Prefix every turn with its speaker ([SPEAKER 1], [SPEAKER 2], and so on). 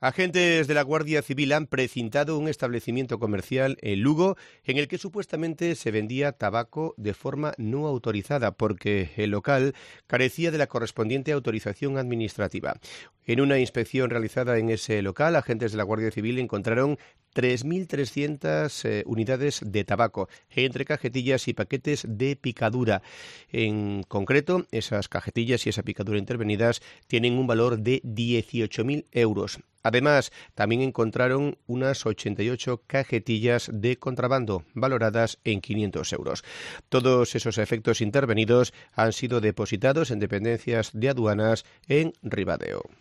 [SPEAKER 1] Agentes de la Guardia Civil han precintado un establecimiento comercial en Lugo en el que supuestamente se vendía tabaco de forma no autorizada porque el local carecía de la correspondiente autorización administrativa. En una inspección realizada en ese local, agentes de la Guardia Civil encontraron 3.300 unidades de tabaco entre cajetillas y paquetes de picadura. En concreto, esas cajetillas y esa picadura intervenidas tienen un valor de 18.000 euros. Además, también encontraron unas 88 cajetillas de contrabando, valoradas en 500 euros. Todos esos efectos intervenidos han sido depositados en dependencias de aduanas en Ribadeo.